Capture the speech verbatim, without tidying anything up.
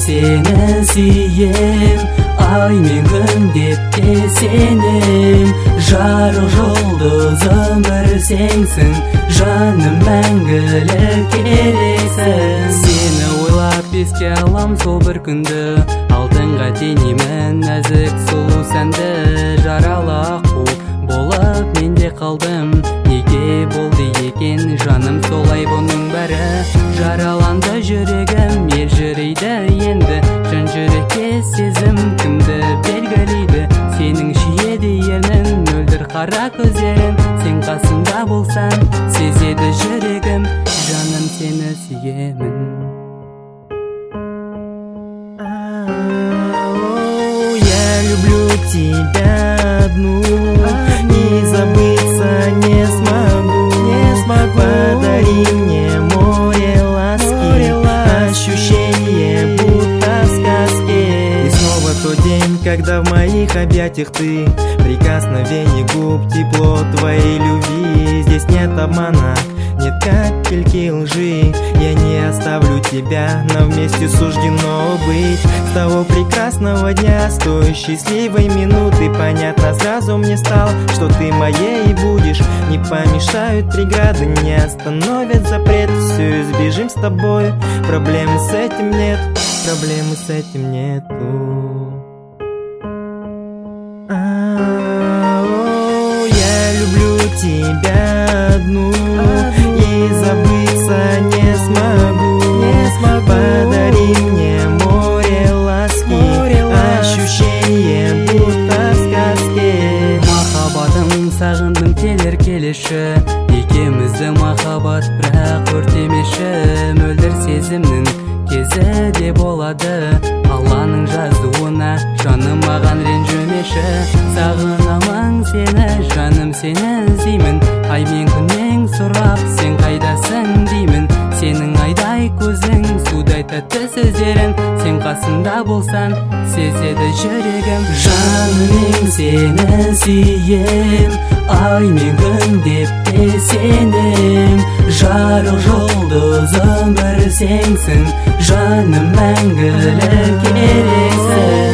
seni sүйем, ай мен күн деп те сенем. Жарық жұлдызым бір сенсің, жаным мәңгілік керексің. Сені ойлап еске алам сол бір күнді, алтынға теңеймін нәзік сұлу сәнді. Жаралы аққу болып мен де қалдым, неге болды екен жаным солай бұның бәрі. Жараланды жүрегім елжірейді енді, жан жүрекке сезім кімді белгілейді. Сенің сүйеді ернін мөлдір қара көздерін, сен қасымда болсаң сезеді жүрегім, жаным сені сүйемін. Я люблю тебя одну, и забыться не смогу, не смогу. Подари мне море ласки, ощущение будто в сказке. И снова тот день, когда в моих объятиях ты, прикосновение губ, тепло твоей любви. Здесь нет обмана, нет капельки лжи. Я не оставлю тебя, нам вместе суждено быть. С того прекрасного дня, с той счастливой минуты, понятно сразу мне стало, что ты моей будешь. Не помешают преграды, не остановят запрет. Все избежим с тобой, проблемы с этим нет, проблемы с этим нету. Я люблю тебя одну, и забыться не смогу, не смогу. Подари мне море ласки, ощущение будто в сказке. Махаббатым сағындым келер келеші, екеумізді махаббат бірақ өртемеші. Мөлдір сезімнің кезі де болады, Алланың жазуына жаным маған ренжімеші. Сағынамын сені, жаным сені іздеймін, ай мен күннен сұрап сен қайдасың деймін. Сенің айдай көзің, судай тәтті сөздерің, сен қасымда болсаң сезеді жүрегім. Жаным сені сүйем, ай мен күн деп те сенем. Жарық жұлдызым бір сенсің, жаным мәңгілік керексің.